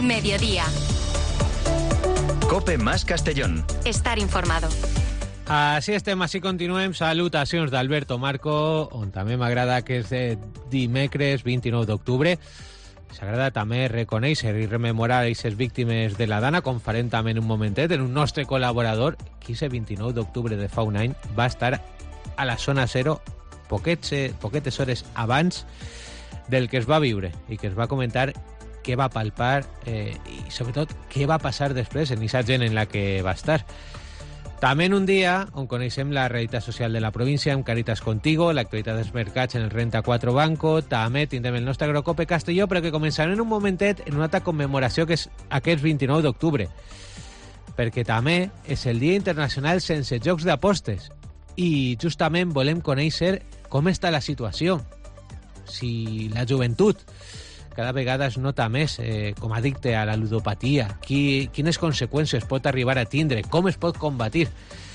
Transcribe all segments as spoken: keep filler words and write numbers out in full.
Mediodía. COPE más Castellón. Estar informado. Així estem, així continuem. Salutacions d'Alberto Marco, on també m'agrada que és de dimecres vint-i-nou d'octubre. S'agrada també reconèixer i rememorar aquestes víctimes de la Dana, com farem també en un momentet, en un nostre col·laborador, que aquest vint-i-nou d'octubre de fa un any va estar a la zona zero poquets, poquetes hores abans del que es va viure i que es va comentar què va palpar eh, i sobretot què va passar després en aquesta gent en la que va estar. També en un dia on coneixem la realitat social de la província amb Caritas Contigo, l'actualitat dels mercats en el Renta quatre Banco, també tindrem el nostre Agrocope Castelló, però que començarem en un momentet en una altra commemoració que és aquest vint-i-nou d'octubre, perquè també és el Dia Internacional sense jocs d'apostes i justament volem conèixer com està la situació, si la joventut cada vegada es nota més eh, com a addicte a la ludopatia, qui, quines conseqüències pot arribar a tindre, com es pot combatir.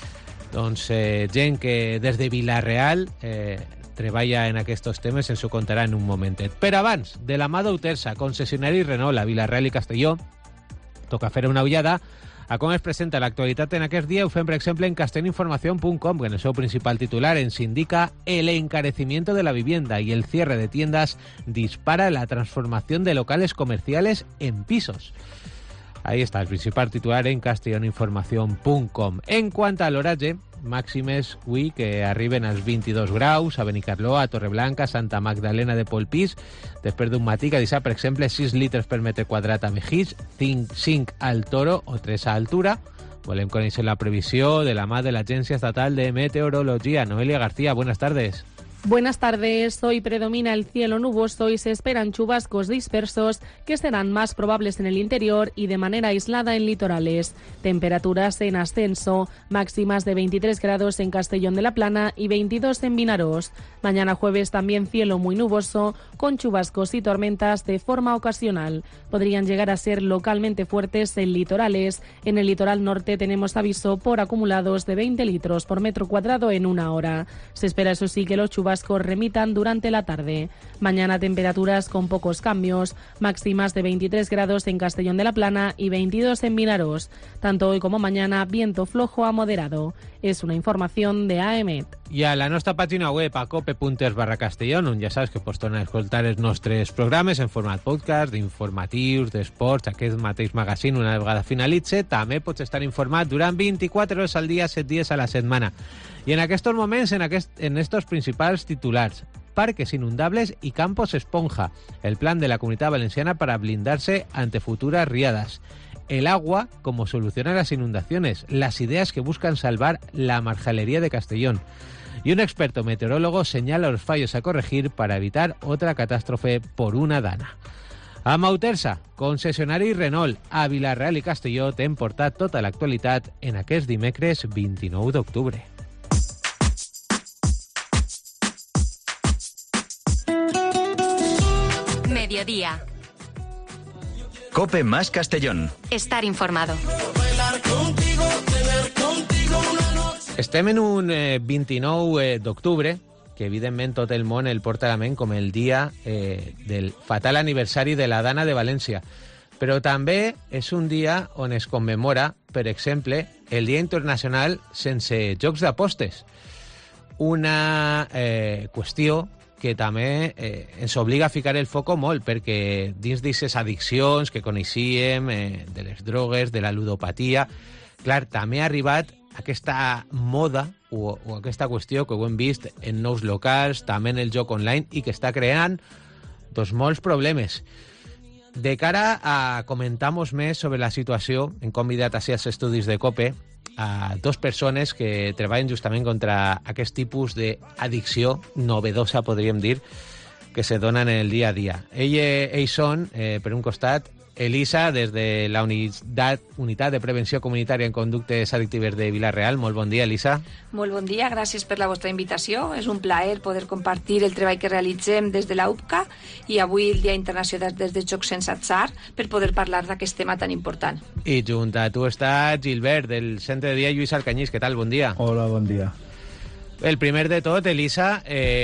Doncs eh, gent que des de Vila-real eh, treballa en aquests temes ens ho contarà en un momentet. Però abans, de la mà d'Utersa, concessionari Renault a Vila-real i Castelló, toca fer una ullada a com es presenta l'actualitat en aquest dia. Ho fem, per exemple, en castellinformación punt com, que en el seu principal titular ens indica el encarecimiento de la vivienda y el cierre de tiendas dispara la transformación de locales comerciales en pisos. Ahí está el principal titular en castellinformación punt com. En quant a l'oratge, màximes avui que arriben als vint-i-dos graus a Benicarló, a Torreblanca, Santa Magdalena de Polpís, després d'un matí que deixa, per exemple, sis litres per metre quadrat a Mejís, cinc al Toro o tres a Altura. Volem conèixer la previsió de la mà de l'Agència Estatal de Meteorología. Noelia García, buenas tardes. Buenas tardes. Hoy predomina el cielo nuboso y se esperan chubascos dispersos que serán más probables en el interior y de manera aislada en litorales. Temperaturas en ascenso, máximas de veintitrés grados en Castellón de la Plana y veintidós en Vinarós. Mañana jueves también cielo muy nuboso, con chubascos y tormentas de forma ocasional. Podrían llegar a ser localmente fuertes en litorales. En el litoral norte tenemos aviso por acumulados de veinte litros por metro cuadrado en una hora. Se espera, eso sí, que los chubascos remitan durante la tarde. Mañana temperaturas con pocos cambios, máximas de veintitrés grados en Castellón de la Plana y veintidós en Vinarós. Tanto hoy como mañana, viento flojo a moderado. Es una información de A E M E T. I a la nostra pàgina web, a cope punt es barra Castellón, on ja saps que pots tornar a escoltar els nostres programes en format podcast, d'informatius, d'esports, aquest mateix magazine una vegada finalitze. També pots estar informat durant vint-i-quatre hores al dia, set dies a la setmana. Y en aquestos moments, en, aquest, en estos principals titulars: parques inundables y campos esponja, el plan de la Comunitat Valenciana para blindarse ante futuras riadas, el agua como solución a las inundaciones, las ideas que buscan salvar la marjalería de Castellón, y un experto meteorólogo señala los fallos a corregir para evitar otra catástrofe por una dana. A Mautersa, concessionari Renault a Vila-real i Castelló, t'hem portat tota l'actualitat en aquest dimecres vint-i-nou d'octubre. Mediodía. COPE más Castellón. Estar informado. Estem en un eh, vint-i-nou eh, d'octubre, que evidentment tot el món el porta a la ment com el dia eh, del fatal aniversari de la Dana de València. Però també és un dia on es commemora, per exemple, el Dia Internacional sense jocs d'apostes. Una eh, qüestió que també eh, ens obliga a ficar el foco molt, perquè dins d'aquestes addiccions que coneixíem, eh, de les drogues, de la ludopatia, clar, també ha arribat aquesta moda o, o aquesta qüestió que ho hem vist en nous locals, també en el joc online, i que està creant doncs, molts problemes. De cara a comentar-nos més sobre la situació, hem convidat a ser als estudis de COPE a dos persones que treballen justament contra aquest tipus d'addicció novedosa, podríem dir, que se donen en el dia a dia. Ell, ells són, eh, per un costat, Elisa, des de la unitat, unitat de Prevenció Comunitària en Conductes Addictives de Vila-real. Molt bon dia, Elisa. Molt bon dia, gràcies per la vostra invitació. És un plaer poder compartir el treball que realitzem des de la U P C A i avui el Dia Internacional des de Jocs Sense Atzar per poder parlar d'aquest tema tan important. I junt a tu està Gilbert, del Centre de Dia Lluís Alcanyís. Què tal? Bon dia. Hola, bon dia. El primer de tot, Elisa, eh,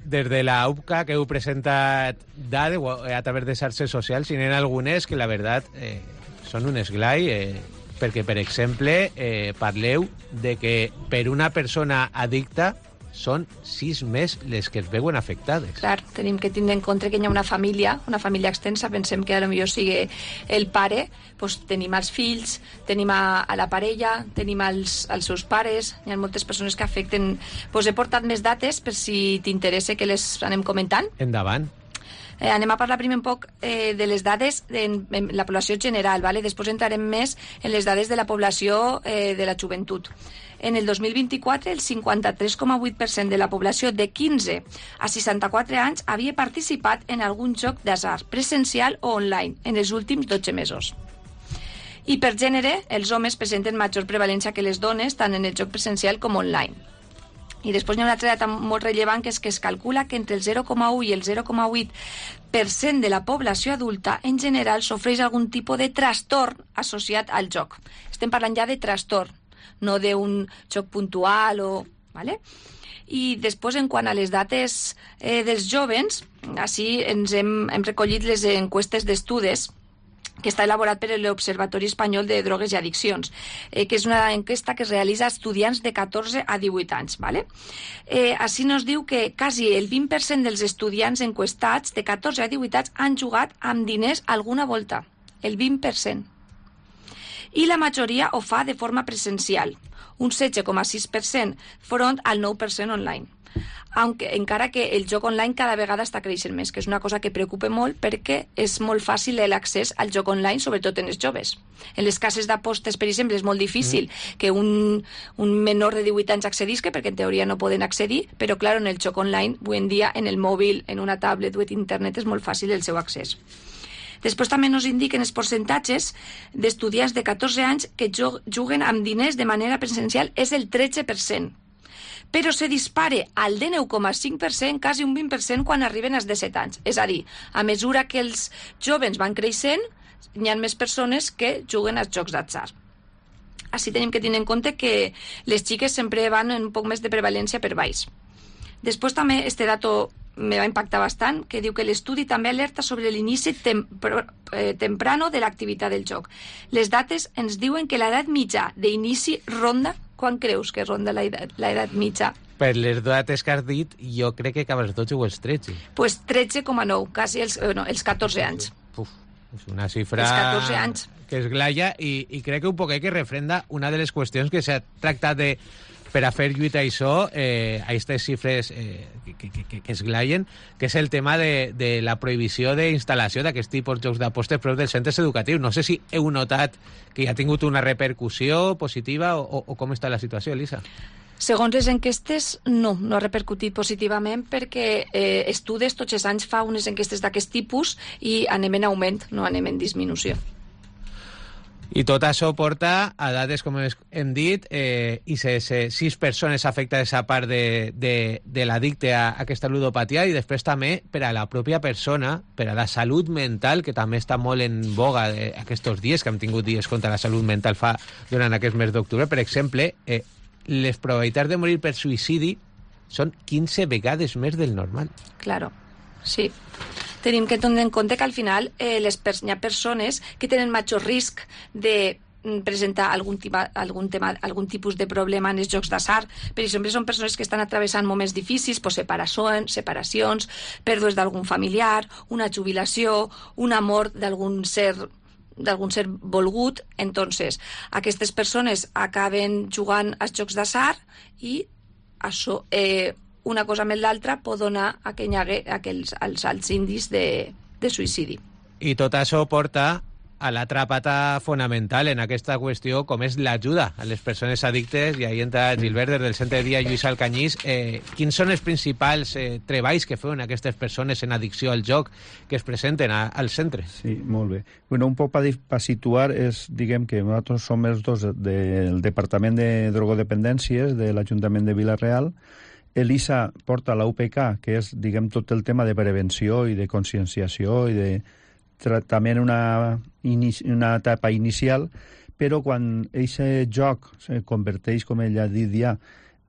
des de la U P C A que heu presentat dades a través de xarxes socials, i n'hi ha algunes que la veritat eh, són un esglai, eh, perquè, per exemple, eh, parleu de que per una persona addicta són sis més les que es veuen afectades. Clar, tenim que tindre en compte que hi ha una família, una família extensa, pensem que potser sigui el pare, doncs tenim els fills, tenim a, a la parella, tenim els, els seus pares, hi ha moltes persones que afecten. Doncs he portat més dates per si t'interessa que les anem comentant. Endavant. Eh, anem a parlar primer un poc eh, de les dades en, en la població general, ¿vale? Després entrarem més en les dades de la població eh, de la joventut. En el dos mil vint-i-quatre, el cinquanta-tres coma vuit per cent de la població de quinze a seixanta-quatre anys havia participat en algun joc d'atzar, presencial o online, en els últims dotze mesos. I per gènere, els homes presenten major prevalència que les dones, tant en el joc presencial com online. I després hi ha una altra data molt rellevant, que és que es calcula que entre el zero coma u i el zero coma vuit per cent de la població adulta en general sofreix algun tipus de trastorn associat al joc. Estem parlant ja de trastorn, no d'un joc puntual o... ¿vale? I després, en quant a les dates eh, dels jovens, així ens hem, hem recollit les enquestes d'estudis que està elaborat per l'Observatori Espanyol de Drogues i Addiccions, eh, que és una enquesta que es realitza a estudiants de catorze a divuit anys. ¿Vale? Eh, així nos diu que quasi el vint per cent dels estudiants enquestats de catorze a divuit anys han jugat amb diners alguna volta, el vint per cent. I la majoria ho fa de forma presencial, un setze coma sis per cent front al nou per cent online. Aunque, encara que el joc online cada vegada està creixent més, que és una cosa que preocupa molt perquè és molt fàcil l'accés al joc online, sobretot en els joves. En les cases d'apostes, per exemple, és molt difícil mm. que un, un menor de divuit anys accedisca, perquè en teoria no poden accedir, però, clar, en el joc online, avui en dia, en el mòbil, en una tablet o en internet, és molt fàcil el seu accés. Després també ens indiquen els percentatges d'estudiants de catorze anys que juguen amb diners de manera presencial és el tretze per cent. Però se dispara al dinou coma cinc per cent, quasi un vint per cent, quan arriben als disset anys. És a dir, a mesura que els jovens van creixent, hi ha més persones que juguen als jocs d'atzar. Així tenim que tenir en compte que les xiques sempre van en un poc més de prevalència per baix. Després també este dato me va impactar bastant, que diu que l'estudi també alerta sobre l'inici tem eh, temprano de l'activitat del joc. Les dates ens diuen que l'edat mitjà d'inici ronda. Quan creus que ronda l'edat mitja? Per les dates que has dit, jo crec que acaba els dotze o els tretze. Pues tretze coma nou, quasi els, no, els catorze anys. Uf, és una xifra els catorze anys. Que es glaya, i, i crec que un poquet que refrenda una de les qüestions que s'ha tractat de per a fer lluita a això, eh, a aquestes xifres eh, que, que, que, que es glaien, que és el tema de, de la prohibició d'instal·lació d'aquests tipus de jocs d'apostes prop dels centres educatius. No sé si heu notat que ha tingut una repercussió positiva o, o com està la situació, Elisa? Segons les enquestes, no, no ha repercutit positivament perquè eh, Estudis tots els anys fa unes enquestes d'aquest tipus i anem en augment, no anem en disminució. I tot això porta a dades, com hem dit, eh, i sis persones afectades a part de, de, de l'addicte a aquesta ludopatia, i després també per a la pròpia persona, per a la salut mental, que també està molt en boga de, aquests dies, que hem tingut dies contra la salut mental fa durant aquest mes d'octubre. Per exemple, eh, les probabilitats de morir per suïcidi són quinze vegades més del normal. Claro, sí. Tenim que tenir en compte que al final eh, les pers hi ha persones que tenen major risc de presentar algun, tima, algun, tema, algun tipus de problema en els jocs d'atzar. Per exemple, són persones que estan atravessant moments difícils, pues separacions, separacions, pèrdues d'algun familiar, una jubilació, una mort d'algun ser d'algun ser volgut. Entonces, aquestes persones acaben jugant als jocs d'atzar i això... Eh, una cosa amb l'altra pot donar a que hi hagi aquells, els alts índices de, de suïcidi. I tot això porta a l'altra pata fonamental en aquesta qüestió, com és l'ajuda a les persones addictes, i ahí entra Gilbert des del Centre de Dia Lluís Alcanyís. Eh, quins són els principals eh, treballs que feuen aquestes persones en addicció al joc que es presenten a, al centre? Sí, molt bé. Bueno, un poc per situar, és, diguem que nosaltres som els dos del Departament de Drogodependències de l'Ajuntament de Vila-real. Elisa porta la U P C A, que és, diguem, tot el tema de prevenció i de conscienciació i de tractament en una, una etapa inicial, però quan aquest joc se converteix, com ella ha dit ja,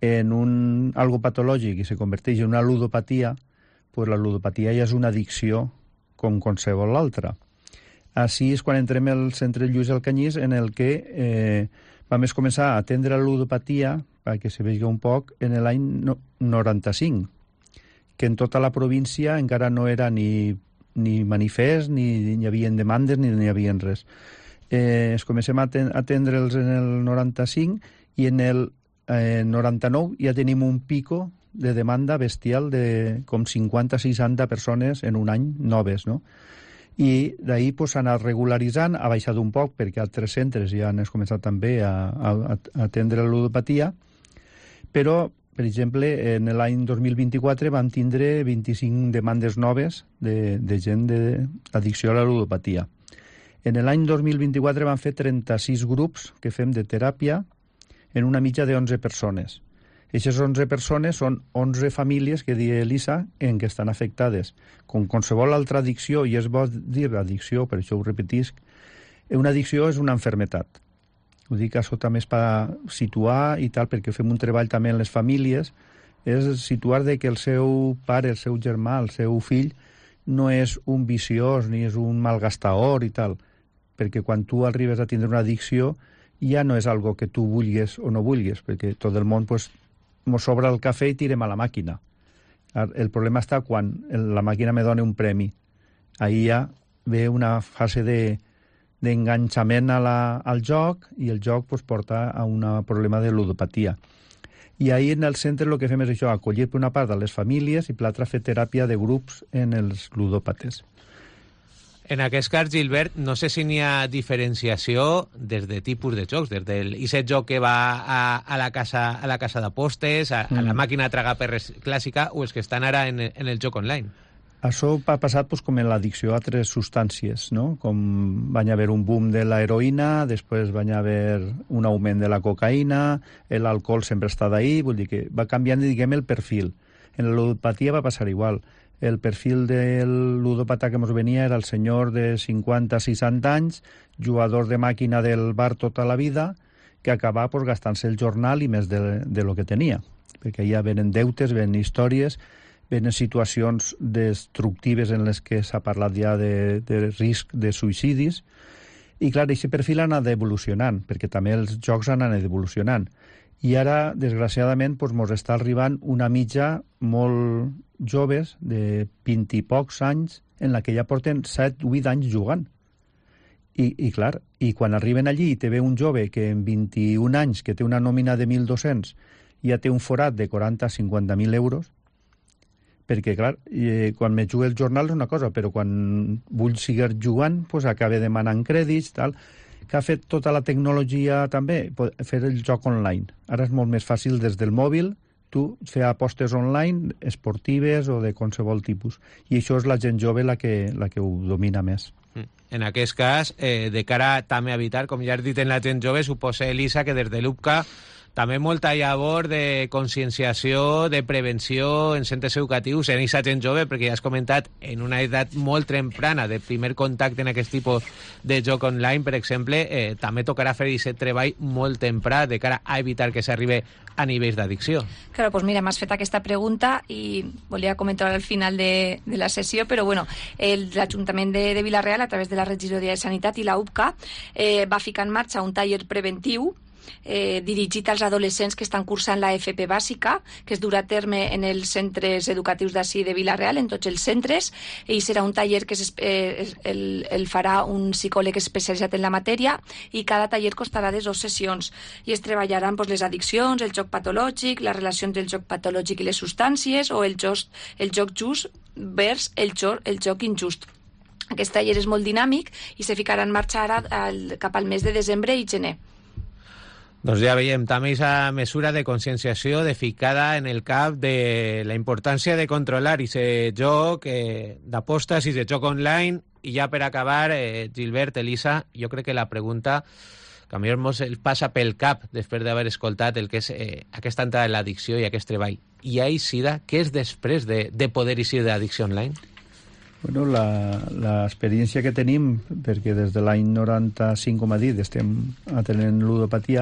en un algo patològic i se converteix en una ludopatia, pues la ludopatia ja és una addicció com qualsevol l'altra. Així és quan entrem al centre Lluís Alcanyís, en el que eh, vam començar a atendre la ludopatia, perquè se vegi un poc, en l'any noranta-cinc, que en tota la província encara no era ni, ni manifest, ni hi havia demandes, ni hi havia res. Eh, es comencem a atendre'ls en el noranta-cinc i en el eh, noranta-nou ja tenim un pico de demanda bestial de com cinquanta a seixanta persones en un any noves, no? I d'ahir pues, s'ha anat regularitzant, ha baixat un poc perquè altres centres ja han començat també a, a, a atendre la ludopatia, però, per exemple, en l'any dos mil vint-i-quatre vam tindre vint-i-cinc demandes noves de, de gent d'addicció a la ludopatia. En l'any dos mil vint-i-quatre vam fer trenta-sis grups que fem de teràpia en una mitja de onze persones. Aquestes onze persones són onze famílies que diu Elisa en què estan afectades. Com qualsevol altra addicció, i és bo dir addicció, per això ho repetisc, una addicció és una malaltia. Ho dic això també és per situar i tal, perquè fem un treball també en les famílies, és situar de que el seu pare, el seu germà, el seu fill, no és un viciós ni és un malgastador i tal, perquè quan tu arribes a tindre una addicció ja no és algo que tu vulguis o no vulguis, perquè tot el món pues, mos sobra el cafè i tirem a la màquina. El problema està quan la màquina me dona un premi. Ahir ja ve una fase de, d'enganxament a la, al joc i el joc pues, porta a un problema de ludopatia. I ahir en el centre el que fem és això, acollir per una part a les famílies i per l'altra fer teràpia de grups en els ludòpates. En aquest cas, Gilbert, no sé si n'hi ha diferenciació des de tipus de jocs, des del aquest joc que va a, a la casa a la casa d'apostes, a, mm. a la màquina tragaperres clàssica, o els que estan ara en, en el joc online. Això ha passat pues, com en l'addicció a altres substàncies, no? Com va haver un boom de l'heroïna, després va haver un augment de la cocaïna, l'alcohol sempre està d'ahí, vull dir que va canviant, diguem, el perfil. En la ludopatia va passar igual. El perfil del ludòpata que ens venia era el senyor de cinquanta a seixanta anys, jugador de màquina del bar tota la vida, que acabava pues, gastant-se el jornal i més de, de lo que tenia. Perquè ja venen deutes, venen històries, venen situacions destructives en les que s'ha parlat ja de, de risc de suïcidis. I clar, aquest perfil ha anat evolucionant, perquè també els jocs han anat evolucionant. I ara, desgraciadament, doncs, mos està arribant una mitja molt joves, de vint i pocs anys, en la que ja porten set o vuit anys jugant. I, i clar, i quan arriben allí i te ve un jove que en vint-i-un anys, que té una nòmina de mil dos-cents, ja té un forat de quaranta a cinquanta mil euros, perquè, clar, eh, quan me jugue el jornal és una cosa, però quan vull seguir jugant, doncs acaba demanant crèdits, tal, que ha fet tota la tecnologia també, fer el joc online. Ara és molt més fàcil des del mòbil, tu fer apostes online, esportives o de qualsevol tipus. I això és la gent jove la que, la que ho domina més. En aquest cas, eh, de cara també a evitar, com ja has dit en la gent jove, suposa, Elisa, que des de l'U P C A també molta llavor de conscienciació, de prevenció en centres educatius en aquesta gent jove, perquè ja has comentat, en una edat molt temprana de primer contacte en aquest tipus de joc online, per exemple, eh, també tocarà fer aquest treball molt temprà de cara a evitar que s'arribi a nivells d'addicció. Claro, pues mira, m'has fet aquesta pregunta i volia comentar al final de, de la sessió, però bueno, l'Ajuntament de, de Vila-real, a través de la Regidoria de Sanitat i la U P C A, eh, va ficar en marxa un taller preventiu Eh, dirigit als adolescents que estan cursant la F P bàsica, que es durà a terme en els centres educatius d'ací de Vila-real, en tots els centres, i serà un taller que es, eh, el, el farà un psicòleg especialitzat en la matèria, i cada taller costarà de dues sessions, i es treballaran pues, les addiccions, el joc patològic, la relació entre el joc patològic i les substàncies, o el joc, el joc just vers el joc, el joc injust. Aquest taller és molt dinàmic i se ficarà en marxa ara al, cap al mes de desembre i gener. Doncs ja veiem també aquesta mesura de conscienciació de ficada en el cap de la importància de controlar aquest joc eh, d'apostes i de joc online. I ja per acabar, eh, Gilbert, Elisa, jo crec que la pregunta que a mi ens passa pel cap després d'haver escoltat el que és eh, aquesta entrada en l'addicció i aquest treball. I a Isida, què és després de, de poder eixir d'addicció online? Bueno, l'experiència que tenim, perquè des de l'any noranta-cinc, com ha dit, estem atenent ludopatia,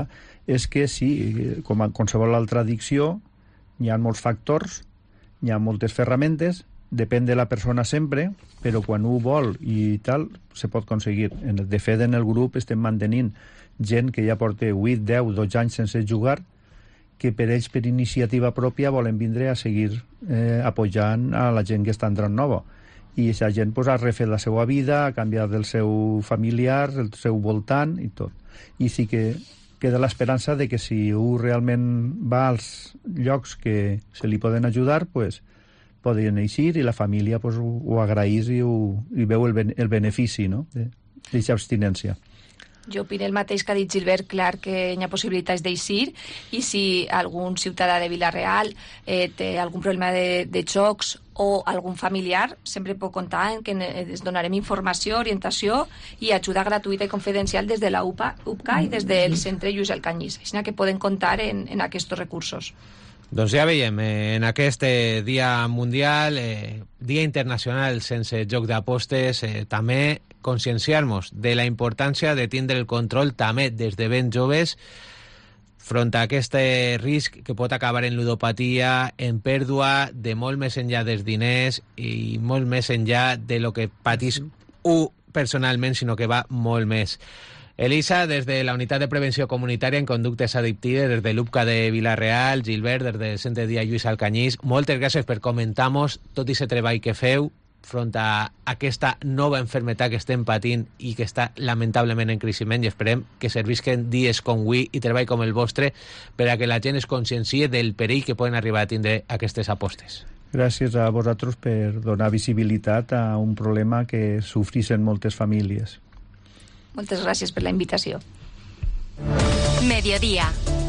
és que sí, com a qualsevol altra addicció, hi ha molts factors, hi ha moltes ferramentes, depèn de la persona sempre, però quan ho vol i tal, se pot aconseguir. De fet, en el grup estem mantenint gent que ja porta vuit, deu, dotze anys sense jugar, que per ells, per iniciativa pròpia, volen vindre a seguir eh, apoyant a la gent que està entrant nova. I aquesta gent pues, ha refet la seva vida, ha canviat el seu familiar, el seu voltant i tot. I sí que queda l'esperança de que si un realment va als llocs que se li poden ajudar, pues, poden eixir i la família pues, ho, ho agraís i, ho, i veu el, ben, el benefici, no?, d'aquesta abstinència. Jo opino el mateix que ha dit Gilbert, clar que hi ha possibilitats d'eixir, i si algun ciutadà de Vila-real eh, té algun problema de, de xocs o algun familiar, sempre pot comptar en que es donarem informació, orientació i ajuda gratuïta i confidencial des de la U P A, U P C A i des del Centre Lluís Alcanyís. Així que poden comptar en, en aquests recursos. Doncs ja veiem, eh, en aquest eh, Dia Mundial, eh, Dia Internacional sense joc d'apostes, eh, també conscienciar-nos de la importància de tindre el control també des de ben joves front a aquest risc que pot acabar en ludopatia, en pèrdua de molt més enllà dels diners i molt més enllà de lo que patís un personalment, sinó que va molt més. Elisa, des de la Unitat de Prevenció Comunitària en Conductes Addictives, des de l'U P C A de Vila-real, Gilbert, des del Centre Dia Lluís Alcanyís, moltes gràcies per comentar-nos tot aquest treball que feu front a aquesta nova enfermetat que estem patint i que està lamentablement en creixement, i esperem que servisquen dies com avui i treball com el vostre per a que la gent es consciencie del perill que poden arribar a tindre aquestes apostes. Gràcies a vosaltres per donar visibilitat a un problema que sofreixen moltes famílies. Moltes gràcies per la invitació. Mediodía.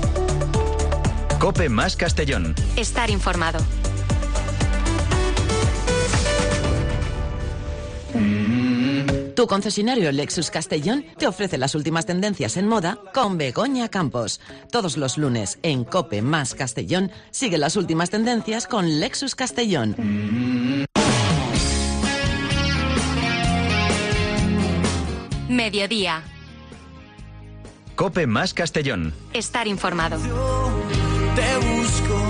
COPE más Castellón. Estar informado. Tu concesionario Lexus Castellón te ofrece las últimas tendencias en moda con Begoña Campos. Todos los lunes en COPE más Castellón sigue las últimas tendencias con Lexus Castellón. Mediodía. COPE más Castellón. Estar informado. Te busco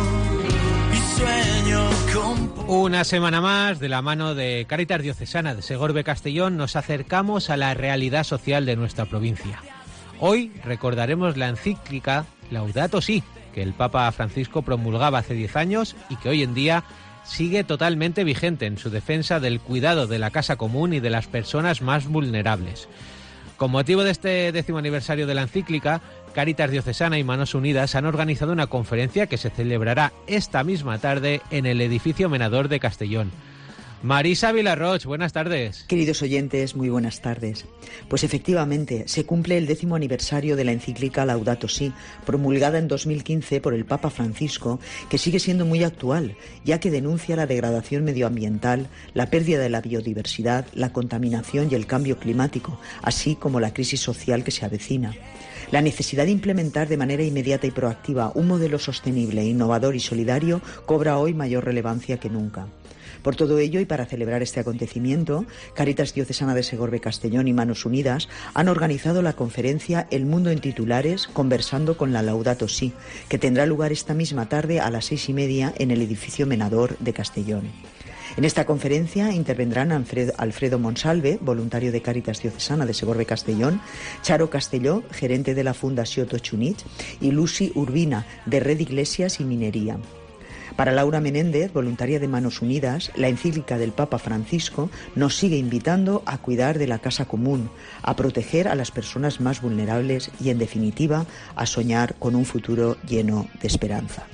y sueño con... Una semana más, de la mano de Cáritas Diocesana de Segorbe Castellón, nos acercamos a la realidad social de nuestra provincia. Hoy recordaremos la encíclica Laudato Si, que el Papa Francisco promulgaba hace diez años y que hoy en día sigue totalmente vigente en su defensa del cuidado de la casa común y de las personas más vulnerables. Con motivo de este décimo aniversario de la encíclica, Cáritas Diocesana y Manos Unidas han organizado una conferencia que se celebrará esta misma tarde en el edificio Menador de Castellón. Marisa Vilarroch, buenas tardes. Queridos oyentes, muy buenas tardes. Pues efectivamente, se cumple el décimo aniversario de la encíclica Laudato Si, promulgada en dos mil quince por el Papa Francisco, que sigue siendo muy actual, ya que denuncia la degradación medioambiental, la pérdida de la biodiversidad, la contaminación y el cambio climático, así como la crisis social que se avecina. La necesidad de implementar de manera inmediata y proactiva un modelo sostenible, innovador y solidario cobra hoy mayor relevancia que nunca. Por todo ello, y para celebrar este acontecimiento, Cáritas Diocesana de Segorbe Castellón y Manos Unidas han organizado la conferencia El Mundo en Titulares, conversando con la Laudato Si, que tendrá lugar esta misma tarde a las seis y media en el edificio Menador de Castellón. En esta conferencia intervendrán Alfredo, Alfredo Monsalve, voluntario de Cáritas Diocesana de Segorbe Castellón, Charo Castelló, gerente de la Fundació Tochunich, y Lucy Urbina, de Red Iglesias y Minería. Para Laura Menéndez, voluntaria de Manos Unidas, la encíclica del Papa Francisco nos sigue invitando a cuidar de la casa común, a proteger a las personas más vulnerables y, en definitiva, a soñar con un futuro lleno de esperanza.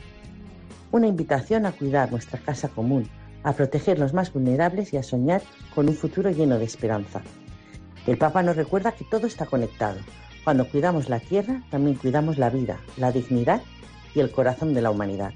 Una invitación a cuidar nuestra casa común, a proteger los más vulnerables y a soñar con un futuro lleno de esperanza. El Papa nos recuerda que todo está conectado. Cuando cuidamos la tierra, también cuidamos la vida, la dignidad y el corazón de la humanidad.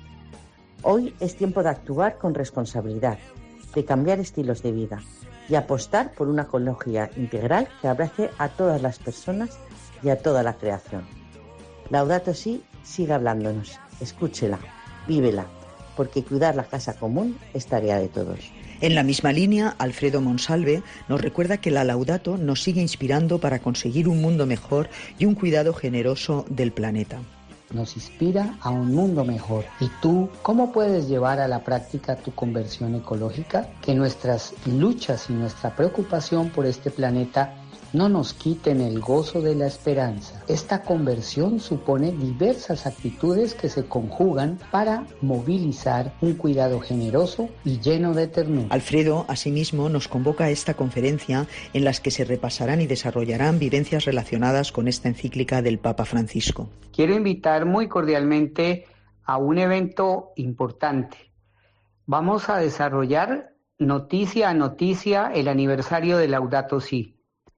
Hoy es tiempo de actuar con responsabilidad, de cambiar estilos de vida y apostar por una ecología integral que abrace a todas las personas y a toda la creación. Laudato Si sigue hablándonos, escúchela, vívela, porque cuidar la casa común es tarea de todos. En la misma línea, Alfredo Monsalve nos recuerda que la Laudato nos sigue inspirando para conseguir un mundo mejor y un cuidado generoso del planeta. nos inspira a un mundo mejor. ¿Y tú cómo puedes llevar a la práctica tu conversión ecológica? Que nuestras luchas y nuestra preocupación por este planeta no nos quiten el gozo de la esperanza. Esta conversión supone diversas actitudes que se conjugan para movilizar un cuidado generoso y lleno de ternura. Alfredo, asimismo, nos convoca a esta conferencia en las que se repasarán y desarrollarán vivencias relacionadas con esta encíclica del Papa Francisco. Quiero invitar muy cordialmente a un evento importante. Vamos a desarrollar noticia a noticia el aniversario de Laudato Si.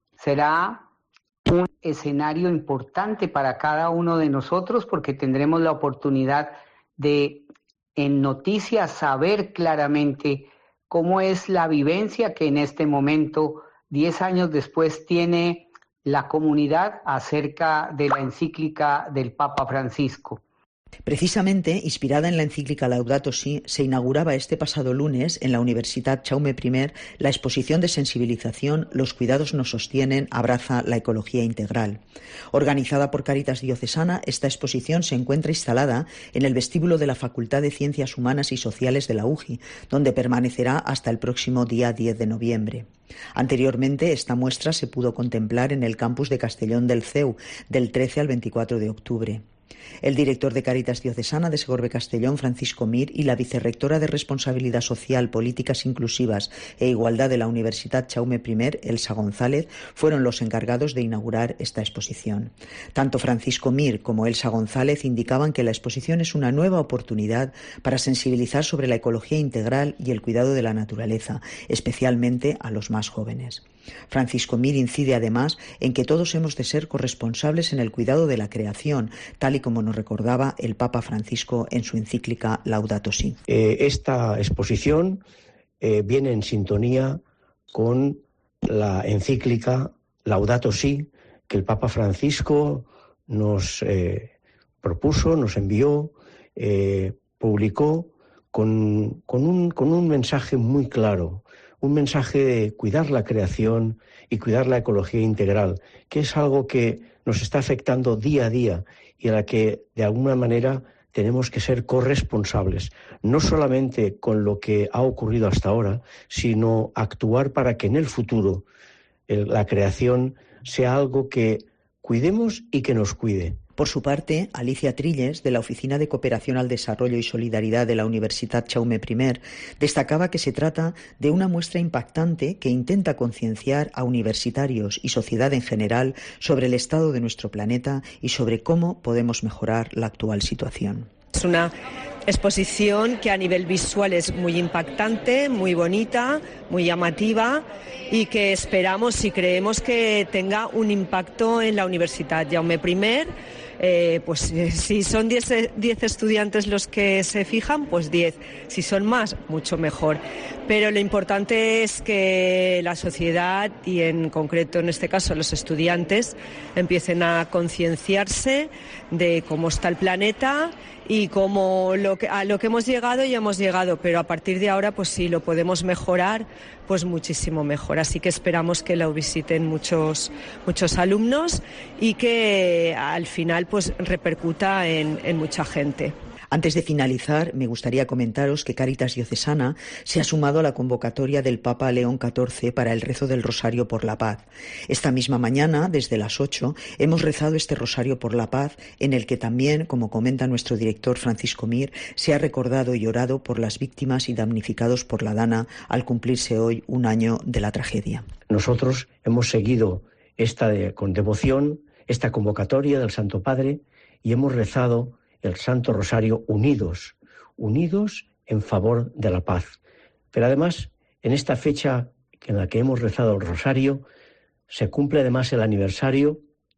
Será un escenario importante para cada uno de nosotros porque tendremos la oportunidad de, en noticias, saber claramente cómo es la vivencia que en este momento, diez años después, tiene la comunidad acerca de la encíclica del Papa Francisco. Precisamente, inspirada en la encíclica Laudato Si, se inauguraba este pasado lunes en la Universitat Jaume I la exposición de sensibilización Los cuidados nos sostienen, abraza la ecología integral. Organizada por Cáritas Diocesana, esta exposición se encuentra instalada en el vestíbulo de la Facultad de Ciencias Humanas y Sociales de la U J I, donde permanecerá hasta el próximo día diez de noviembre. Anteriormente, esta muestra se pudo contemplar en el campus de Castellón del C E U, del trece al veinticuatro de octubre. El director de Cáritas Diocesana de Segorbe Castellón, Francisco Mir, y la vicerrectora de Responsabilidad Social, Políticas Inclusivas e Igualdad de la Universitat Jaume I, Elsa González, fueron los encargados de inaugurar esta exposición. Tanto Francisco Mir como Elsa González indicaban que la exposición es una nueva oportunidad para sensibilizar sobre la ecología integral y el cuidado de la naturaleza, especialmente a los más jóvenes. Francisco Mir incide además en que todos hemos de ser corresponsables en el cuidado de la creación, tal y como nos recordaba el Papa Francisco en su encíclica Laudato Si. Eh, esta exposición eh, viene en sintonía con la encíclica Laudato Si que el Papa Francisco nos eh, propuso, nos envió, eh, publicó con, con, un, con un mensaje muy claro. Un mensaje de cuidar la creación y cuidar la ecología integral, que es algo que nos está afectando día a día y a la que, de alguna manera, tenemos que ser corresponsables, no solamente con lo que ha ocurrido hasta ahora, sino actuar para que en el futuro el, la creación sea algo que cuidemos y que nos cuide. Por su parte, Alicia Trilles, de la Oficina de Cooperación al Desarrollo y Solidaridad de la Universitat Jaume I, destacaba que se trata de una muestra impactante que intenta concienciar a universitarios y sociedad en general sobre el estado de nuestro planeta y sobre cómo podemos mejorar la actual situación. Es una exposición que a nivel visual es muy impactante, muy bonita, muy llamativa y que esperamos y creemos que tenga un impacto en la Universitat Jaume I. Eh, pues eh, si son diez estudiantes los que se fijan, pues diez. Si son más, mucho mejor. Pero lo importante es que la sociedad, y en concreto en este caso los estudiantes, empiecen a concienciarse de cómo está el planeta y cómo lo que, a lo que hemos llegado ya hemos llegado, pero a partir de ahora pues si lo podemos mejorar, pues muchísimo mejor. Así que esperamos que lo visiten muchos, muchos alumnos y que al final pues repercuta en, en mucha gente. Antes de finalizar, me gustaría comentaros que Cáritas Diocesana se ha sumado a la convocatoria del Papa León catorce para el rezo del Rosario por la Paz. Esta misma mañana, desde las ocho, hemos rezado este Rosario por la Paz, en el que también, como comenta nuestro director Francisco Mir, se ha recordado y orado por las víctimas y damnificados por la Dana al cumplirse hoy un año de la tragedia. Nosotros hemos seguido esta de, con devoción esta convocatoria del Santo Padre y hemos rezado el Santo Rosario unidos, unidos en favor de la paz. Pero además, en esta fecha en la que hemos rezado el Rosario, se cumple además el aniversario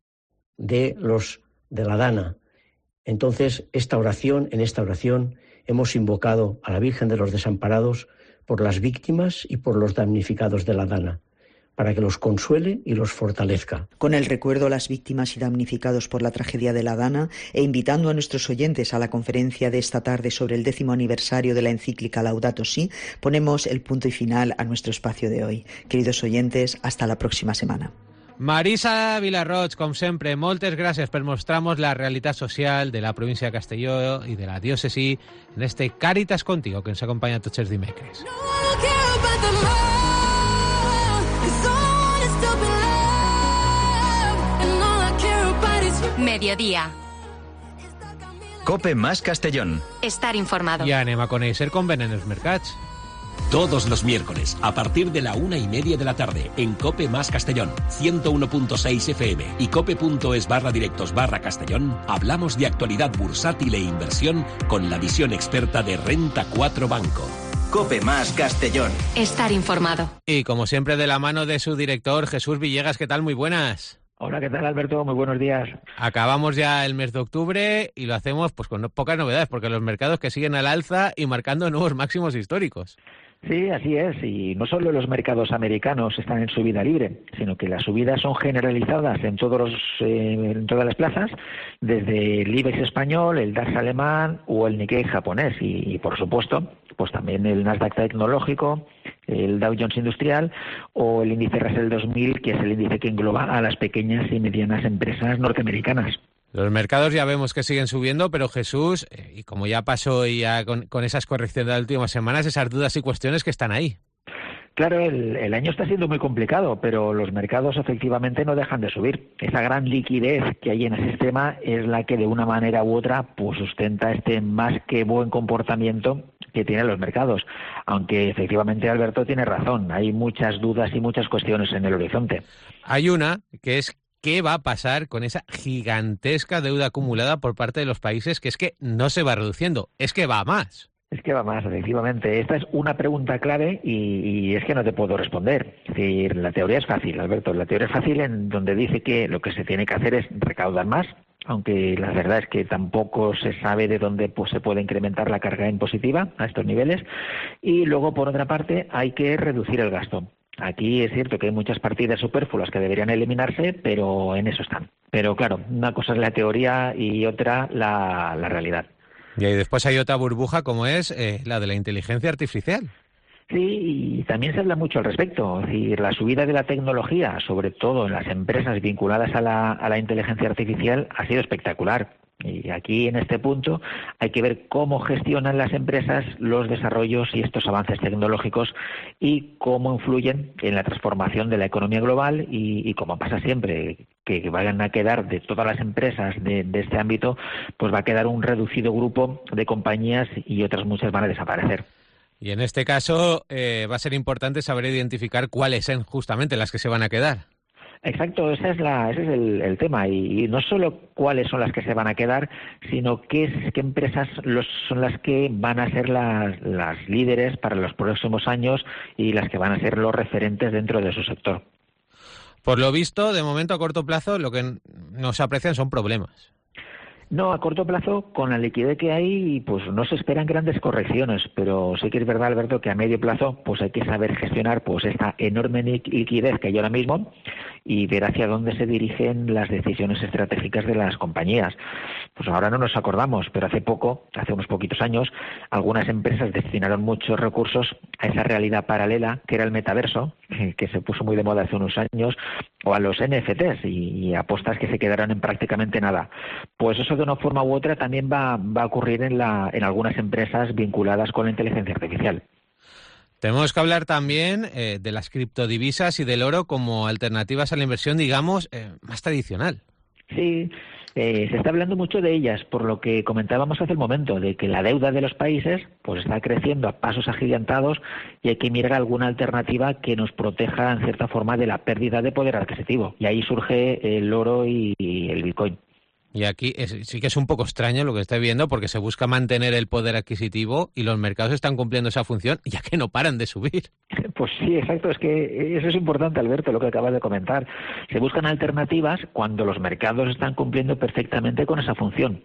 de los de la Dana. Entonces, esta oración, en esta oración, hemos invocado a la Virgen de los Desamparados por las víctimas y por los damnificados de la Dana, para que los consuele y los fortalezca. Con el recuerdo a las víctimas y damnificados por la tragedia de la Dana e invitando a nuestros oyentes a la conferencia de esta tarde sobre el décimo aniversario de la encíclica Laudato Si, ponemos el punto y final a nuestro espacio de hoy. Queridos oyentes, hasta la próxima semana. Marisa Vilarroig, com sempre, moltes gràcies per mostrar-nos la realitat social de la província de Castelló i de la diòcesi en este Càritas Contigo que ens acompanya tots els dimecres. Mediodía. Cope más Castellón. Estar informado. I anem a conèixer com venen els mercats. Todos los miércoles, a partir de la una y media de la tarde, en Cope más Castellón, ciento uno punto seis F M y cope.es barra directos barra Castellón, hablamos de actualidad bursátil e inversión con la visión experta de Renta cuatro Banco. Cope más Castellón. Estar informado. Y como siempre, de la mano de su director, Jesús Villegas, ¿qué tal? Muy buenas. Hola, ¿qué tal, Alberto? Muy buenos días. Acabamos ya el mes de octubre y lo hacemos pues con pocas novedades, porque los mercados que siguen al alza y marcando nuevos máximos históricos. Sí, así es. Y no solo los mercados americanos están en subida libre, sino que las subidas son generalizadas en todos los, eh, en todas las plazas, desde el IBEX español, el DAX alemán o el Nikkei japonés. Y, y por supuesto, pues también el Nasdaq tecnológico, el Dow Jones industrial o el índice Russell dos mil, que es el índice que engloba a las pequeñas y medianas empresas norteamericanas. Los mercados ya vemos que siguen subiendo, pero Jesús, eh, y como ya pasó ya con, con esas correcciones de las últimas semanas, esas dudas y cuestiones que están ahí. Claro, el, el año está siendo muy complicado, pero los mercados efectivamente no dejan de subir. Esa gran liquidez que hay en el sistema es la que de una manera u otra pues sustenta este más que buen comportamiento que tienen los mercados. Aunque efectivamente Alberto tiene razón, hay muchas dudas y muchas cuestiones en el horizonte. Hay una que es ¿qué va a pasar con esa gigantesca deuda acumulada por parte de los países? Que es que no se va reduciendo, es que va a más. Es que va más, efectivamente. Esta es una pregunta clave y, y es que no te puedo responder. Es decir, la teoría es fácil, Alberto. La teoría es fácil en donde dice que lo que se tiene que hacer es recaudar más, aunque la verdad es que tampoco se sabe de dónde pues, se puede incrementar la carga impositiva a estos niveles. Y luego, por otra parte, hay que reducir el gasto. Aquí es cierto que hay muchas partidas superfluas que deberían eliminarse, pero en eso están. Pero claro, una cosa es la teoría y otra la, la realidad. Y ahí después hay otra burbuja como es eh, la de la inteligencia artificial. Sí, y también se habla mucho al respecto. Es decir, la subida de la tecnología, sobre todo en las empresas vinculadas a la, a la inteligencia artificial, ha sido espectacular. Y aquí, en este punto, hay que ver cómo gestionan las empresas los desarrollos y estos avances tecnológicos y cómo influyen en la transformación de la economía global y, y como pasa siempre, que vayan a quedar de todas las empresas de, de este ámbito, pues va a quedar un reducido grupo de compañías y otras muchas van a desaparecer. Y en este caso eh, va a ser importante saber identificar cuáles son justamente las que se van a quedar. Exacto, ese es, la, ese es el, el tema. Y, y no solo cuáles son las que se van a quedar, sino qué, qué empresas los, son las que van a ser las, las líderes para los próximos años y las que van a ser los referentes dentro de su sector. Por lo visto, de momento a corto plazo, lo que nos aprecian son problemas. No, a corto plazo, con la liquidez que hay, pues no se esperan grandes correcciones, pero sí que es verdad, Alberto, que a medio plazo pues hay que saber gestionar pues esta enorme liquidez que hay ahora mismo y ver hacia dónde se dirigen las decisiones estratégicas de las compañías. Pues ahora no nos acordamos, pero hace poco, hace unos poquitos años, algunas empresas destinaron muchos recursos a esa realidad paralela que era el metaverso, que se puso muy de moda hace unos años, o a los N F Ts y, y apuestas que se quedaron en prácticamente nada. Pues eso de una forma u otra también va, va a ocurrir en, la, en algunas empresas vinculadas con la inteligencia artificial. Tenemos que hablar también eh, de las criptodivisas y del oro como alternativas a la inversión, digamos, eh, más tradicional. Sí, eh, se está hablando mucho de ellas, por lo que comentábamos hace un momento, de que la deuda de los países pues está creciendo a pasos agigantados y hay que mirar alguna alternativa que nos proteja en cierta forma de la pérdida de poder adquisitivo. Y ahí surge el oro y, y el Bitcoin. Y aquí es, sí que es un poco extraño lo que estoy viendo porque se busca mantener el poder adquisitivo y los mercados están cumpliendo esa función ya que no paran de subir. Pues sí, exacto. Es que eso es importante, Alberto, lo que acabas de comentar. Se buscan alternativas cuando los mercados están cumpliendo perfectamente con esa función.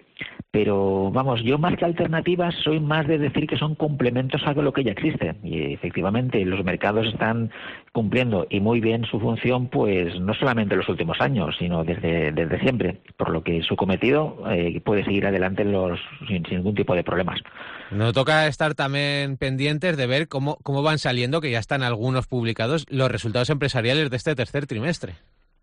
Pero, vamos, yo más que alternativas soy más de decir que son complementos a lo que ya existe. Y efectivamente los mercados están cumpliendo y muy bien su función, pues no solamente en los últimos años, sino desde, desde siempre. Por lo que su cometido eh, puede seguir adelante los, sin, sin ningún tipo de problemas. Nos toca estar también pendientes de ver cómo, cómo van saliendo, que ya están algunos publicados, los resultados empresariales de este tercer trimestre.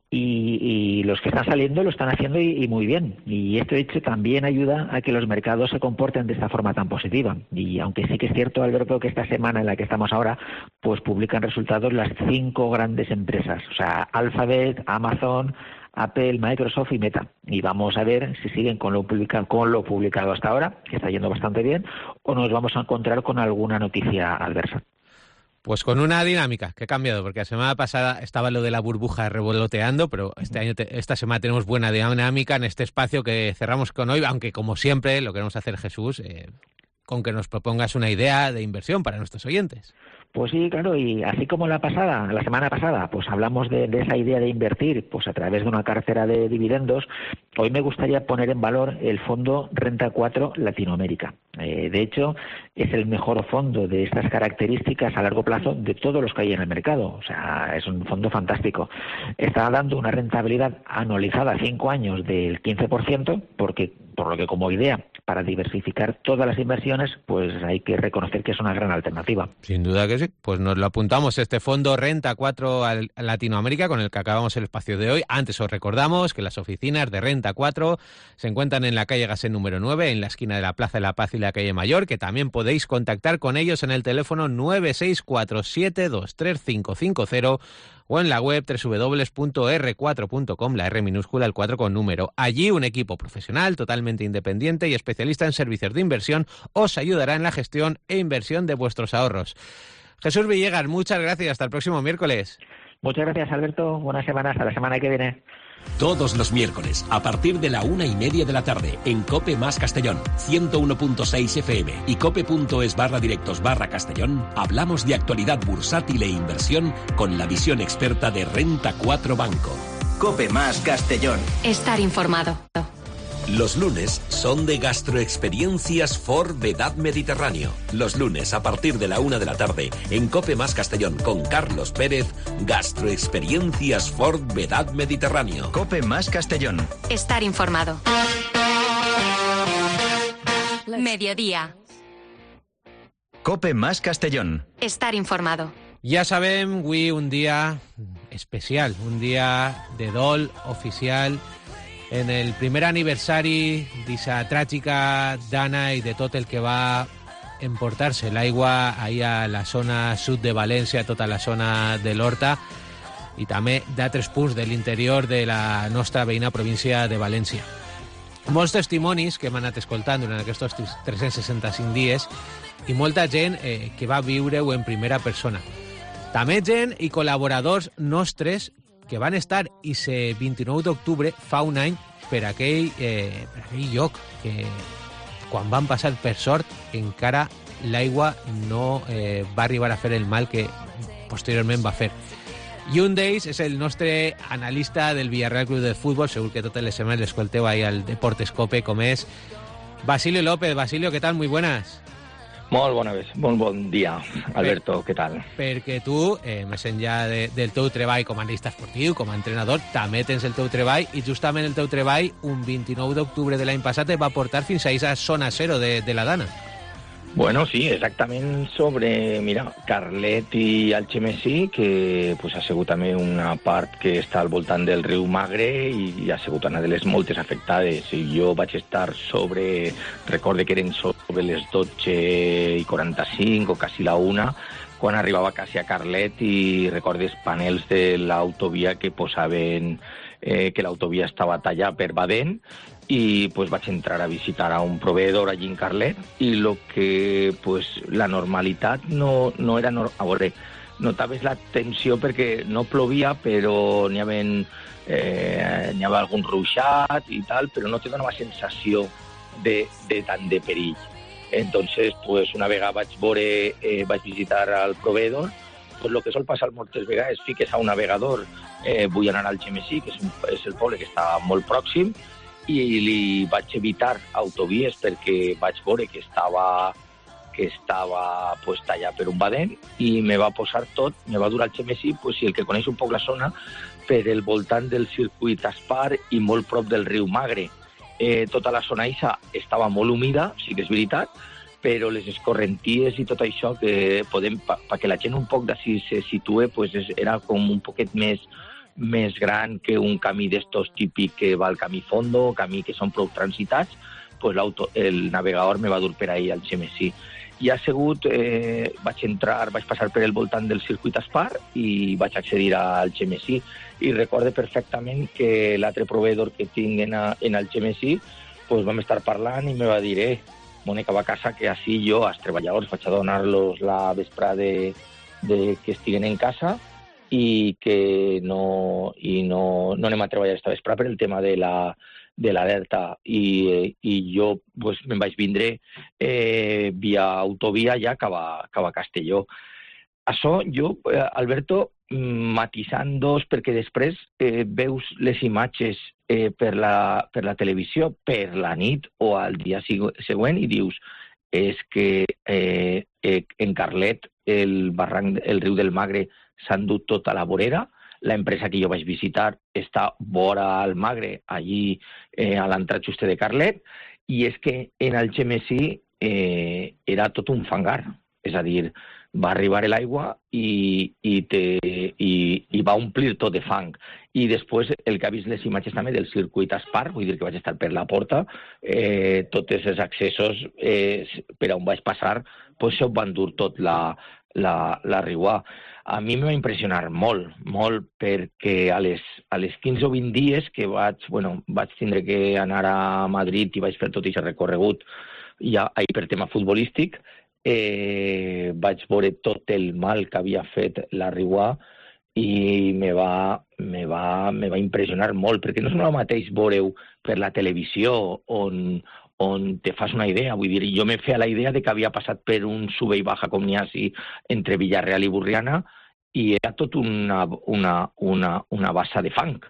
Y, y los que están saliendo lo están haciendo y, y muy bien. Y este hecho también ayuda a que los mercados se comporten de esta forma tan positiva. Y aunque sí que es cierto, Alberto, que esta semana en la que estamos ahora, pues publican resultados las cinco grandes empresas. O sea, Alphabet, Amazon, Apple, Microsoft y Meta. Y vamos a ver si siguen con lo publicado, con lo publicado hasta ahora, que está yendo bastante bien, o nos vamos a encontrar con alguna noticia adversa. Pues con una dinámica que ha cambiado, porque la semana pasada estaba lo de la burbuja revoloteando, pero este año, te, esta semana tenemos buena dinámica en este espacio que cerramos con hoy, aunque como siempre lo queremos hacer, Jesús, eh, con que nos propongas una idea de inversión para nuestros oyentes. Pues sí, claro, y así como la pasada, la semana pasada, pues hablamos de, de esa idea de invertir pues a través de una cartera de dividendos, hoy me gustaría poner en valor el fondo Renta cuatro Latinoamérica. Eh, de hecho, es el mejor fondo de estas características a largo plazo de todos los que hay en el mercado. O sea, es un fondo fantástico. Está dando una rentabilidad anualizada a cinco años del quince por ciento, porque por lo que como idea para diversificar todas las inversiones, pues hay que reconocer que es una gran alternativa. Sin duda que sí. Pues nos lo apuntamos, este fondo Renta cuatro al Latinoamérica, con el que acabamos el espacio de hoy. Antes os recordamos que las oficinas de Renta cuatro se encuentran en la calle Gasset número nueve, en la esquina de la Plaza de la Paz y la calle Mayor, que también podéis contactar con ellos en el teléfono nueve seis cuatro siete dos tres cinco cinco cero o en la web doble u doble u doble u punto erre cuatro punto com, la R minúscula, el cuatro con número. Allí un equipo profesional, totalmente independiente y especialista en servicios de inversión os ayudará en la gestión e inversión de vuestros ahorros. Jesús Villegas, muchas gracias. Hasta el próximo miércoles. Muchas gracias, Alberto. Buenas semanas. Hasta la semana que viene. Todos los miércoles, a partir de la una y media de la tarde, en Cope Más Castellón, ciento uno punto seis F M y cope.es barra directos barra Castellón, hablamos de actualidad bursátil e inversión con la visión experta de Renta cuatro Banco. Cope Más Castellón. Estar informado. Los lunes son de Gastroexperiencias Ford Vedad Mediterráneo. Los lunes, a partir de la una de la tarde, en Cope Más Castellón con Carlos Pérez, Gastroexperiencias Ford Vedad Mediterráneo. Cope Más Castellón. Estar informado. Mediodía. Cope Más Castellón. Estar informado. Ja sabem, avui un dia especial, un dia de dol oficial en el primer aniversari d'esa tràgica dana i de tot el que va emportar-se l'aigua ahir a la zona sud de València, tota la zona de l'Horta i també d'altres punts de l'interior de la nostra veïna província de València. Molts testimonis que hem anat escoltant durant aquests tres-cents seixanta-cinc dies i molta gent eh, que va viure-ho en primera persona. També gent i col·laboradors nostres que van estar ese vint-i-nou d'octubre fa un any per aquell, eh, per aquell lloc que quan van passar per sort encara l'aigua no eh, va arribar a fer el mal que posteriorment va fer. I un d'ells és el nostre analista del Villarreal Club de Futbol, segur que totes les setmanes l'escolteu ahí al Deportes Cope, com és Basilio López. Basilio, ¿qué tal? Muy buenas. Molt bona vegada, molt bon dia, Alberto, què tal? Perquè tu, eh, més enllà de, del teu treball com a analista esportiu, com a entrenador, també tens el teu treball i justament el teu treball, un vint-i-nou d'octubre de l'any passat, et va portar fins a aquesta zona zero de, de la Dana. Bueno, sí, exactament sobre, mira, Carlet i Algemesí, que pues, ha sigut també una part que està al voltant del riu Magre i ha sigut una de les moltes afectades. I jo vaig estar sobre, recorde que eren sobre les dotze i quaranta-cinc o quasi la una, quan arribava quasi a Carlet i recordes panels de l'autovia que posaven eh, que l'autovia estava tallada per Baden i pues, vaig entrar a visitar a un proveedor allí en Carlet i lo que pues, la normalitat no, no era... No, a veure, notaves la tensió perquè no plovia, però n'hi havia, eh, n'hi havia algun ruixat i tal, però no te donava sensació de, de tant de perill. Entonces, pues, una vegada vaig veure, eh, vaig visitar al proveedor, pues lo que sol passar moltes vegades, fiques a un navegador, eh, vull anar al Gemesí, que és, un, és el poble que està molt pròxim, i li vaig evitar autovies perquè vaig veure que estava, que estava pues, tallat per un badén i me va posar tot, me va dur al Gemesí, pues, si el que coneix un poc la zona, per el voltant del circuit Aspar i molt prop del riu Magre. Eh, tota la zona eixa estava molt humida, sí que és veritat, però les escorrenties i tot això, que podem, perquè la gent un poc d'ací se situe, pues, era com un poquet més, més gran que un camí d'estos típic que va al camí fondo, camí que són prou transitats, pues el navegador me va dur per ahí al Xemesí. I ha sigut, eh, vaig entrar, vaig passar per el voltant del circuit Aspar i vaig accedir al Xemesí. I recorde perfectament que l'altre proveedor que tinc en, a, en el Xemesí, pues vam estar parlant i me va dir, eh, Mònica, va a casa que així jo als treballadors vaig a donar-los la vesprada de, de que estiguen en casa i que no, i no, no anem a treballar esta vesprada per el tema de la de l'alerta i, i jo pues, me'n vaig vindre eh, via autovia ja cap a, cap a Castelló. Això jo, eh, Alberto, matisant-dos, perquè després eh, veus les imatges eh, per, la, per la televisió per la nit o al dia següent i dius és que eh, eh, en Carlet el barranc, el riu del Magre s'ha endut tota la vorera. La empresa que jo vaig visitar està vora al Magre, allí eh, a l'entrada justa de Carlet, i és que en el Xemesí eh, era tot un fangar. És a dir, va arribar l'aigua i, i, te, i, i va omplir tot de fang. I després el que ha vist les imatges també del circuit Aspar, vull dir que vaig estar per la porta, eh, tots els accessos eh, per on vaig passar, pues, se'l van dur tot la, la, la riua. A mi em va impressionar molt, molt, perquè a les, a les quinze o vint dies que vaig, bueno, vaig tindre que anar a Madrid i vaig fer tot aquest recorregut ja ahir per tema futbolístic, eh, vaig veure tot el mal que havia fet la riua i me va, me va, me va impressionar molt, perquè no és el mateix veure-ho per la televisió on, on te fas una idea. Vull dir, jo me feia la idea de que havia passat per un sube i baja com n'hi ha així entre Villarreal i Burriana i era tot una, una, una, una bassa de fang.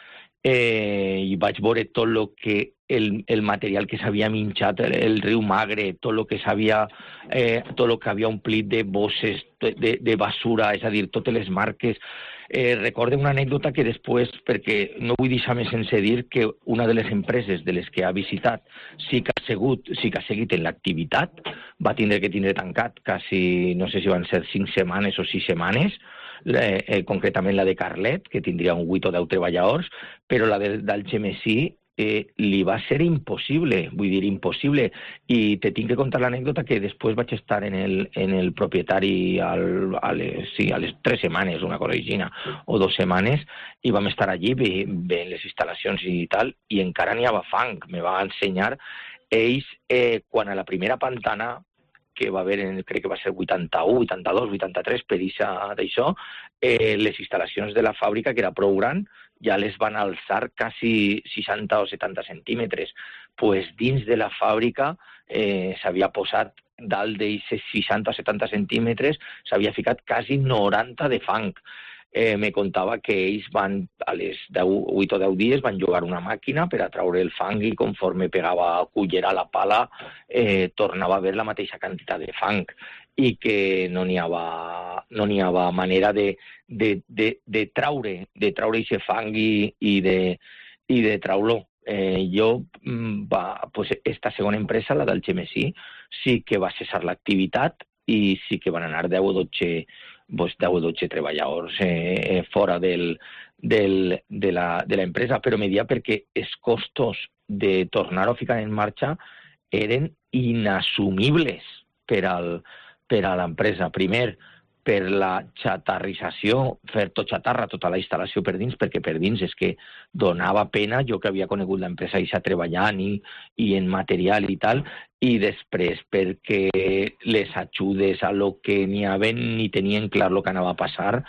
Eh, I vaig veure tot lo que el, el material que s'havia minxat, el, el riu Magre, tot lo que s'havia eh, tot lo que havia omplit de bosses, de, de basura, és a dir, totes les marques. Eh, recorde una anècdota que després, perquè no vull deixar-me sense dir que una de les empreses de les que ha visitat sí que ha, segut, sí que ha seguit en l'activitat, va tindre que tindre tancat quasi, no sé si van ser cinc setmanes o sis setmanes, eh, eh, concretament la de Carlet, que tindria un vuit o deu treballadors, però la de, del Xemesí eh, li va ser impossible, vull dir, impossible. I te tinc que contar l'anècdota que després vaig estar en el, en el propietari al, a, les, sí, a les tres setmanes, una cosa així, o dues setmanes, i vam estar allí veient les instal·lacions i tal, i encara n'hi havia fang. Me va ensenyar ells, eh, quan a la primera pantana, que va haver, crec que va ser vuitanta-u, vuitanta-dos, vuitanta-tres, per d'això, eh, les instal·lacions de la fàbrica, que era prou gran, ja les van alçar quasi seixanta o setanta centímetres. Pues dins de la fàbrica eh, s'havia posat dalt d'aquests seixanta o setanta centímetres, s'havia ficat quasi noranta de fang. Eh, me contava que ells van, a les deu, vuit o deu dies, van llogar una màquina per a traure el fang i conforme pegava cullera a la pala eh, tornava a haver la mateixa quantitat de fang i que no n'hi havia, no n'hi havia manera de, de, de, de traure de traure aquest fang i, i de, i de traure-lo. Eh, jo, va, pues, esta segona empresa, la del Xemesí, sí que va cessar l'activitat i sí que van anar deu o dotze pues, deu o dotze treballadors eh, fora del, del, de l'empresa, però me dia perquè els costos de tornar-ho a ficar en marxa eren inassumibles per al, per a l'empresa. Primer, per la xatarrització, fer tot xatarra, tota la instal·lació per dins, perquè per dins és que donava pena, jo que havia conegut l'empresa i s'ha treballant i, i en material i tal, i després perquè les ajudes a lo que n'hi havia ni tenien clar el que anava a passar,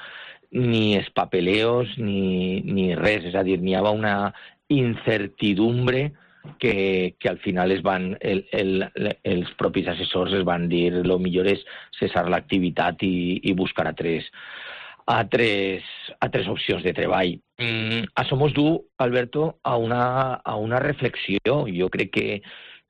ni els papeleos, ni, ni res, és a dir, n'hi havia una incertidumbre que, que al final es van, el, el, els propis assessors es van dir el millor és cessar l'activitat i, i buscar altres, altres, altres opcions de treball. Mm, això mos du, Alberto, a una, a una reflexió. Jo crec que,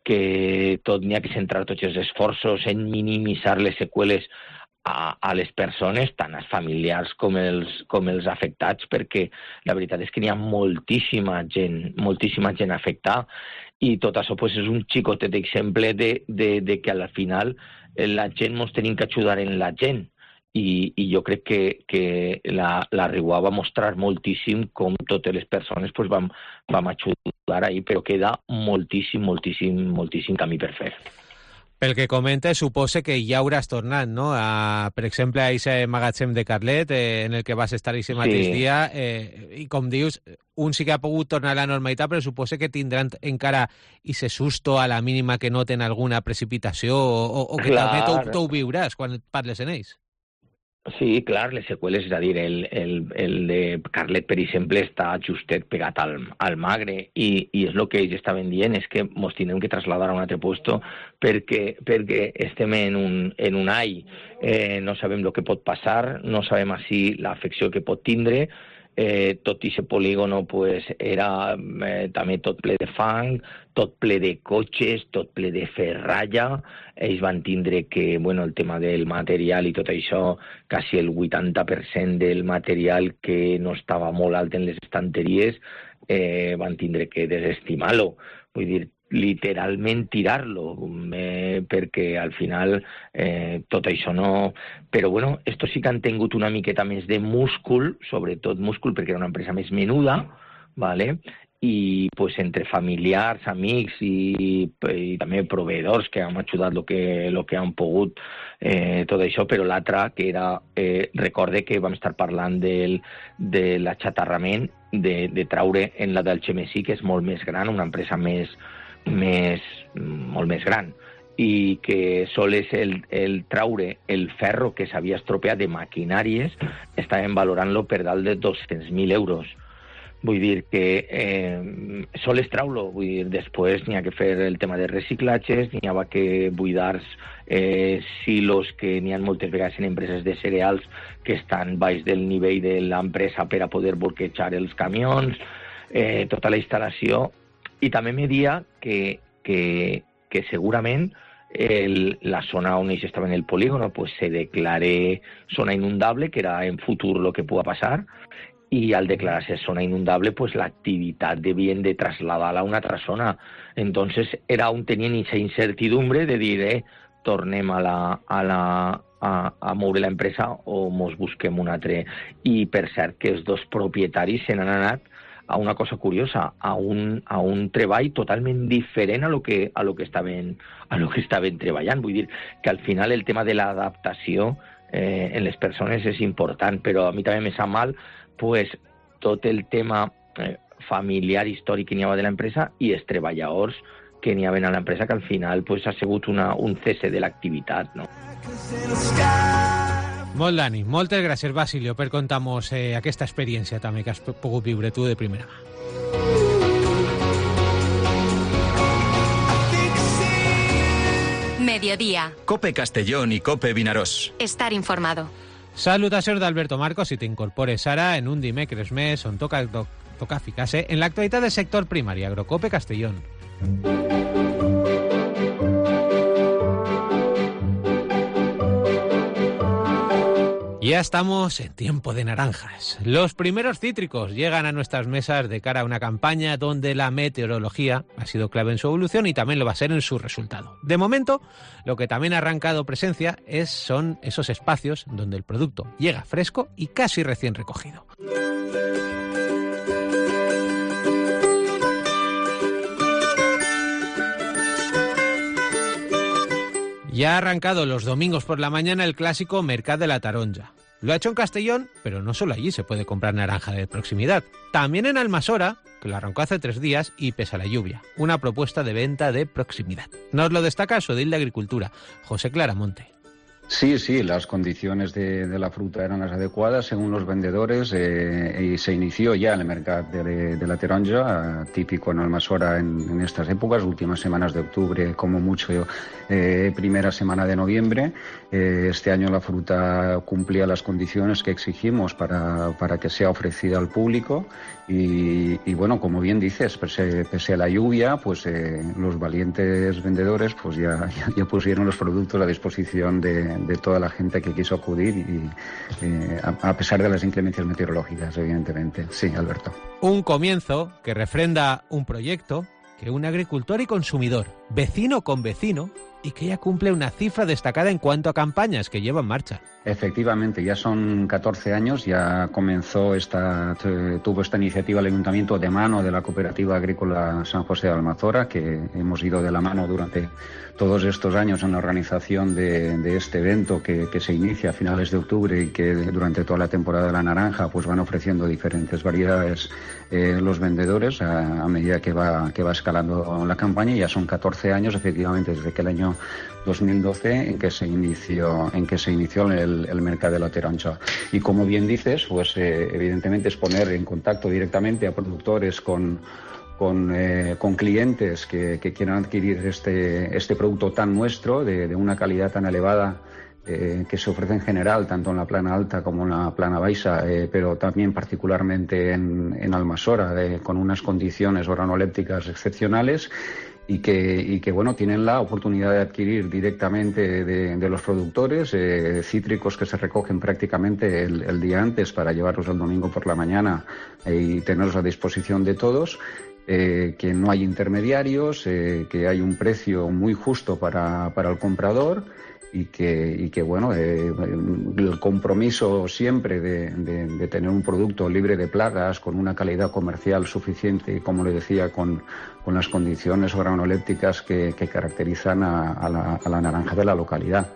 que tot n'hi ha que centrar tots els esforços en minimitzar les seqüeles a, a les persones, tant els familiars com els, com els afectats, perquè la veritat és que n'hi ha moltíssima gent, moltíssima gent afectada, i tot això pues, és un xicotet exemple de, de, de que al final la gent ens tenim que ajudar en la gent, i, i jo crec que, que la, la Riuà va mostrar moltíssim com totes les persones pues, vam, vam ajudar ahí, però queda moltíssim, moltíssim, moltíssim camí per fer. Pel que comenta, supose que ja hauràs tornat, no? A, per exemple, a aquest magatzem de Carlet, eh, en el que vas estar aquest mateix sí. dia, eh, i com dius, un sí que ha pogut tornar a la normalitat, però supose que tindran encara ese susto a la mínima que noten alguna precipitació, o, o que Clar. també tu ho viuràs quan parles en ells. Sí, clar, les seqüeles, és a dir, el, el, el de Carlet, per exemple, està justet pegat al, al Magre i, i és el que ells estaven dient, és que ens tindrem que traslladar a un altre puesto perquè, perquè estem en un, en un all, eh, no sabem el que pot passar, no sabem si l'afecció que pot tindre, eh, tot aquest polígono pues, era eh, també tot ple de fang, tot ple de cotxes, tot ple de ferralla. Ells van tindre que, bueno, el tema del material i tot això, quasi el vuitanta per cent del material que no estava molt alt en les estanteries, eh, van tindre que desestimar-lo. Vull dir, literalment tirar-lo, eh, perquè al final eh, tot això no... Però bueno, esto sí que han tingut una miqueta més de múscul, sobretot múscul perquè era una empresa més menuda, ¿vale? I pues, entre familiars, amics i, i també proveïdors que han ajudat el que, lo que han pogut, eh, tot això, però l'altre que era, eh, recorde que vam estar parlant del, de l'achatarrament, de, de traure en la del Xemesí, que és molt més gran, una empresa més més, molt més gran, i que sols el, el traure el ferro que s'havia estropeat de maquinàries estaven valorant-lo per dalt de dos-cents mil euros. Vull dir que eh, sols trau-lo, vull dir, després n'hi ha que fer el tema de reciclatges, n'hi ha que buidar eh, silos que n'hi ha moltes vegades en empreses de cereals que estan baix del nivell de l'empresa per a poder bloquejar els camions, eh, tota la instal·lació. I també me dia que, que, que segurament el, la zona on ells estaven en el polígono pues, se declare zona inundable, que era en futur lo que puga passar, i al declararse zona inundable, pues l'activitat devien de trasladar-la a una altra zona. Entonces era un tenien esa incertidumbre de dir, eh, tornem a la, a la, a, a moure la empresa o mos busquem un altre. I per cert que els dos propietaris se n'han anat a una cosa curiosa, a un, a un treball totalment diferent a lo que, a lo que estaven, a lo que estaven treballant. Vull dir que al final el tema de l'adaptació eh, en les persones és important, però a mi també me sap mal pues, tot el tema eh, familiar històric que n'hi havia de l'empresa i els treballadors que n'hi havia a l'empresa, que al final pues, ha sigut una, un cese de l'activitat, no? Molt d'ànim. Moltes gràcies, Basilio, per contar-nos eh, aquesta experiència també que has pogut viure tu de primera mà. Mediodía. Cope Castellón y Cope Vinaròs. Estar informado. Salutacions d'Alberto Marcos, si t'incorpores ara en un dimecres més on toca, to, toca ficar-se en l'actualitat del sector primari, Agrocope Castellón. Ya estamos en tiempo de naranjas. Los primeros cítricos llegan a nuestras mesas de cara a una campaña donde la meteorología ha sido clave en su evolución y también lo va a ser en su resultado. De momento, lo que también ha arrancado presencia es, son esos espacios donde el producto llega fresco y casi recién recogido. Ya ha arrancado los domingos por la mañana el clásico Mercat de la Taronja. Lo ha hecho en Castellón, pero no solo allí se puede comprar naranja de proximidad. También en Almasora, que lo arrancó hace tres días y pese a la lluvia. Una propuesta de venta de proximidad. Nos lo destaca su edil de Agricultura, José Claramonte. Sí, sí, las condiciones de, de la fruta eran las adecuadas según los vendedores eh, y se inició ya el mercado de, de la taronja, eh, típico en Almasora en, en estas épocas, últimas semanas de octubre, como mucho eh, primera semana de noviembre. Eh, este año la fruta cumplía las condiciones que exigimos para, para que sea ofrecida al público y, y bueno, como bien dices, pese, pese a la lluvia, pues eh, los valientes vendedores pues ya, ya, ya pusieron los productos a disposición de de toda la gente que quiso acudir y eh, a, a pesar de las inclemencias meteorológicas, evidentemente. Sí, Alberto. Un comienzo que refrenda un proyecto que une agricultor y consumidor. vecino con vecino, y que ya cumple una cifra destacada en cuanto a campañas que lleva en marcha. Efectivamente, ya son catorce años, ya comenzó esta, tuvo esta iniciativa el Ayuntamiento de mano de la Cooperativa Agrícola San José de Almazora, que hemos ido de la mano durante todos estos años en la organización de, de este evento que, que se inicia a finales de octubre y que durante toda la temporada de la naranja pues van ofreciendo diferentes variedades eh, los vendedores a, a medida que va, que va escalando la campaña. Ya son catorce años, efectivamente, desde que el año dos mil doce en que se inició en que se inició el, el mercado de la taronja. Y como bien dices, pues eh, evidentemente es poner en contacto directamente a productores con con, eh, con clientes que, que quieran adquirir este este producto tan nuestro, de, de una calidad tan elevada, eh, que se ofrece en general, tanto en la plana alta como en la plana baixa, eh, pero también particularmente en, en Almasora, eh, con unas condiciones organolépticas excepcionales. Y que, y que bueno, tienen la oportunidad de adquirir directamente de, de los productores eh, cítricos que se recogen prácticamente el, el día antes para llevarlos el domingo por la mañana eh, y tenerlos a disposición de todos, eh, que no hay intermediarios, eh, que hay un precio muy justo para, para el comprador. Y que, y que bueno, eh, el compromiso siempre de, de, de tener un producto libre de plagas, con una calidad comercial suficiente y, como le decía, con, con las condiciones organolépticas que, que caracterizan a, a, la, a la naranja de la localidad.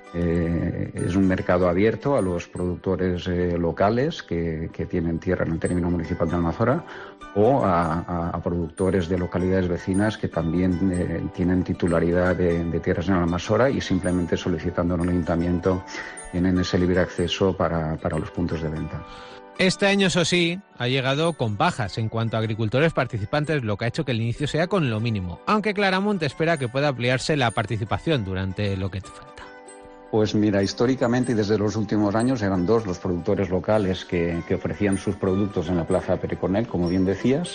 Eh, es un mercado abierto a los productores eh, locales que, que tienen tierra en el término municipal de Almazora, o a, a, a productores de localidades vecinas que también eh, tienen titularidad de, de tierras en Almazora y simplemente solicitando en el ayuntamiento tienen ese libre acceso para, para los puntos de venta. Este año, eso sí, ha llegado con bajas en cuanto a agricultores participantes, lo que ha hecho que el inicio sea con lo mínimo, aunque Claramunt espera que pueda ampliarse la participación durante lo que falta. Pues mira, históricamente y desde los últimos años eran dos los productores locales que, que ofrecían sus productos en la Plaza Pere Cornell, como bien decías.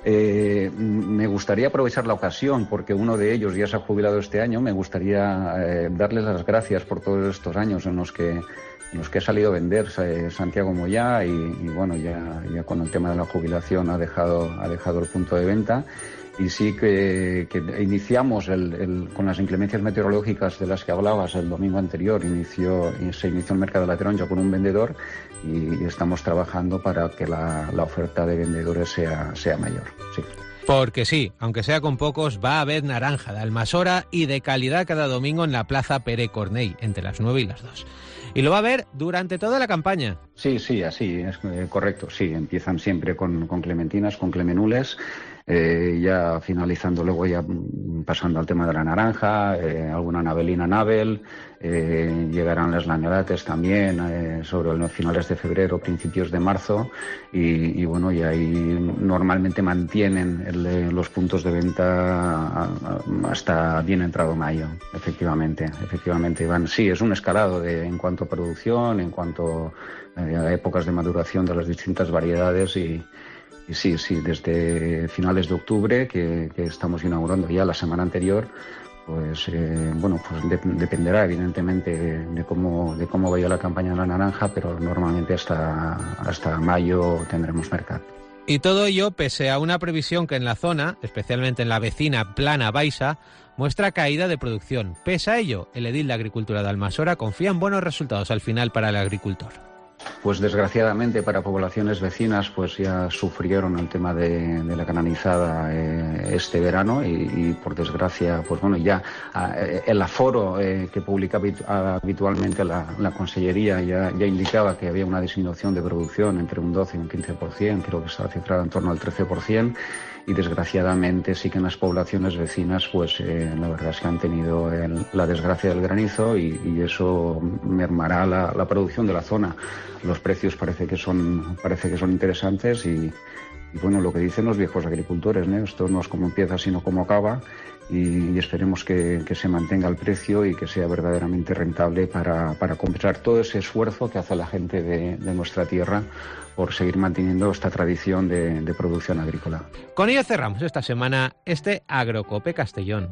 Eh, me gustaría aprovechar la ocasión, porque uno de ellos ya se ha jubilado este año. Me gustaría eh, darles las gracias por todos estos años en los que, en los que ha salido a vender eh, Santiago Moyá y, y bueno, ya, ya con el tema de la jubilación ha dejado, ha dejado el punto de venta. Y sí que, que iniciamos el, el, con las inclemencias meteorológicas de las que hablabas el domingo anterior, inició, se inició el mercado de la taronja con un vendedor y estamos trabajando para que la, la oferta de vendedores sea, sea mayor. Sí. Porque sí, aunque sea con pocos, va a haber naranja de Almasora y de calidad cada domingo en la Plaza Pere Cornell, entre las nueve y las dos. Y lo va a haber durante toda la campaña. Sí, sí, así es eh, correcto. Sí, empiezan siempre con, con clementinas, con clemenules. Eh, ya finalizando, luego ya pasando al tema de la naranja, eh, alguna navelina navel, eh, llegarán las lanerates también eh, sobre los finales de febrero, principios de marzo, y, y bueno, y ahí normalmente mantienen el, los puntos de venta hasta bien entrado mayo, efectivamente, efectivamente van, sí, es un escalado de, en cuanto a producción, en cuanto a épocas de maduración de las distintas variedades y Y sí, sí, desde finales de octubre, que, que estamos inaugurando ya la semana anterior, pues eh, bueno, pues de, dependerá evidentemente de, de cómo de cómo vaya la campaña de la naranja, pero normalmente hasta, hasta mayo tendremos mercado. Y todo ello pese a una previsión que en la zona, especialmente en la vecina Plana Baixa, muestra caída de producción. Pese a ello, el edil de Agricultura de Almasora confía en buenos resultados al final para el agricultor. Pues desgraciadamente para poblaciones vecinas pues ya sufrieron el tema de, de la granizada eh, este verano y, y por desgracia pues bueno ya eh, el aforo eh, que publica habitu habitualmente la, la Consellería ya, ya indicaba que había una disminución de producción entre un doce y un quince por ciento, creo que estaba cifrada en torno al trece por ciento. Y desgraciadamente sí que en las poblaciones vecinas pues eh, la verdad es que han tenido el, la desgracia del granizo y, y eso mermará la, la producción de la zona. Los precios parece que son parece que son interesantes y, y bueno, lo que dicen los viejos agricultores, ¿no? Esto no es como empieza sino como acaba y, y esperemos que, que se mantenga el precio y que sea verdaderamente rentable para, para compensar todo ese esfuerzo que hace la gente de, de nuestra tierra por seguir manteniendo esta tradición de, de producción agrícola. Con ello cerramos esta semana este Agrocope Castellón,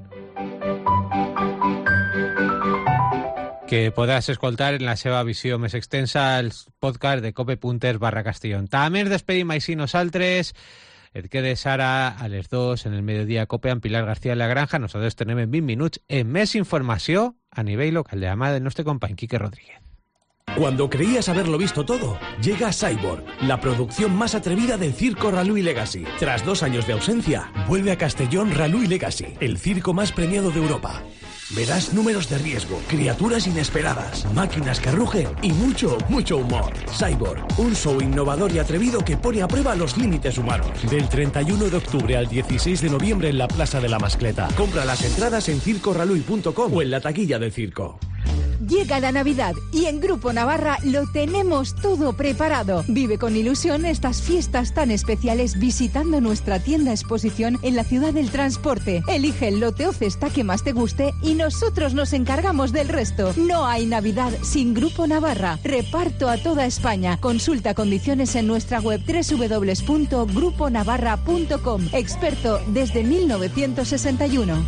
que podràs escoltar en la seva visió més extensa als podcast de cope punt es barra Castellón. També ens despedim així nosaltres. el que de Sara a les dos en el mediodía COPE amb Pilar García de la Granja. Nosaltres tenem en vint minuts en més informació a nivell local de la mà del nostre company Quique Rodríguez. Cuando creías haberlo visto todo, llega Cyborg, la producción más atrevida del circo Ralui Legacy. Tras dos años de ausencia, vuelve a Castellón Ralui Legacy, el circo más premiado de Europa. Verás números de riesgo, criaturas inesperadas, máquinas que rugen y mucho, mucho humor. Cyborg, un show innovador y atrevido que pone a prueba los límites humanos. Del treinta y uno de octubre al dieciséis de noviembre en la Plaza de la Mascleta. Compra las entradas en circo ralui punto com o en la taquilla del circo. Llega la Navidad y en Grupo Navarra lo tenemos todo preparado. Vive con ilusión estas fiestas tan especiales visitando nuestra tienda exposición en la Ciudad del Transporte. Elige el lote o cesta que más te guste y nosotros nos encargamos del resto. No hay Navidad sin Grupo Navarra. Reparto a toda España. Consulta condiciones en nuestra web doble u doble u doble u punto grupo navarra punto com. Experto desde mil novecientos sesenta y uno.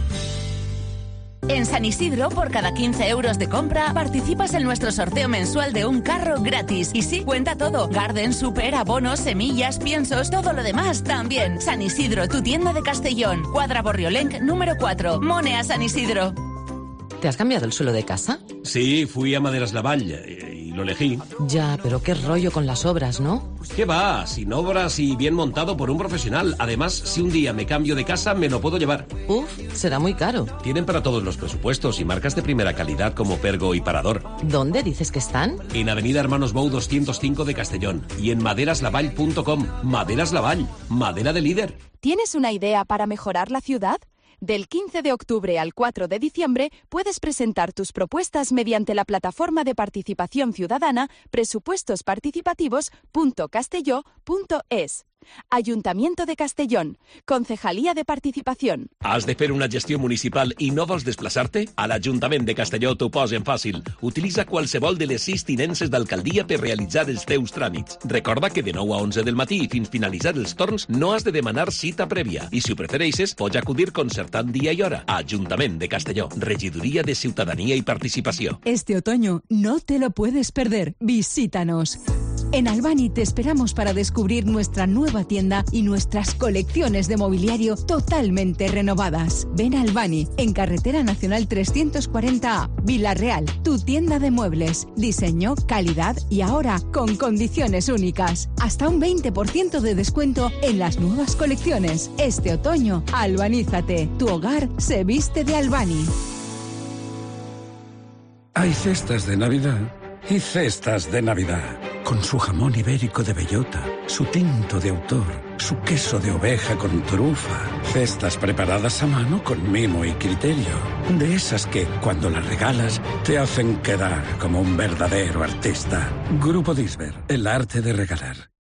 En San Isidro, por cada quince euros de compra, participas en nuestro sorteo mensual de un carro gratis. Y sí, cuenta todo. Garden, super, abonos, semillas, piensos, todo lo demás también. San Isidro, tu tienda de Castellón. Cuadra Borriolenc, número cuatro. Monea San Isidro. ¿Te has cambiado el suelo de casa? Sí, fui a Maderas Lavall y lo elegí. Ya, pero qué rollo con las obras, ¿no? ¿Qué va? Sin obras y bien montado por un profesional. Además, si un día me cambio de casa, me lo puedo llevar. Uf, será muy caro. Tienen para todos los presupuestos y marcas de primera calidad como Pergo y Parador. ¿Dónde dices que están? En Avenida Hermanos Bou doscientos cinco de Castellón y en maderas lavall punto com. Maderas Lavall, madera de líder. ¿Tienes una idea para mejorar la ciudad? Del quince de octubre al cuatro de diciembre puedes presentar tus propuestas mediante la plataforma de participación ciudadana presupuestos participativos punto castelló punto es. Ayuntamiento de Castellón, Concejalía de Participación. Has de fer una gestió municipal i no vols desplaçar-te? A l'Ajuntament de Castelló t'ho posen fàcil. Utilitza qualsevol de les sis tinences d'alcaldia per realitzar els teus tràmits. Recorda que de nou a onze del matí i fins finalitzar els torns no has de demanar cita prèvia. I si ho prefereixes, pots acudir concertant dia i hora. Ajuntament de Castelló, Regidoria de Ciutadania y Participació. Este otoño no te lo puedes perder. Visítanos. En Albani te esperamos para descubrir nuestra nueva tienda y nuestras colecciones de mobiliario totalmente renovadas. Ven a Albani, en Carretera Nacional trescientos cuarenta A, Vila-real, tu tienda de muebles, diseño, calidad y ahora con condiciones únicas. Hasta un veinte por ciento de descuento en las nuevas colecciones. Este otoño, albanízate. Tu hogar se viste de Albani. Hay cestas de Navidad y cestas de Navidad. Con su jamón ibérico de bellota, su tinto de autor, su queso de oveja con trufa. Cestas preparadas a mano con mimo y criterio. De esas que, cuando las regalas, te hacen quedar como un verdadero artista. Grupo Disber, el arte de regalar.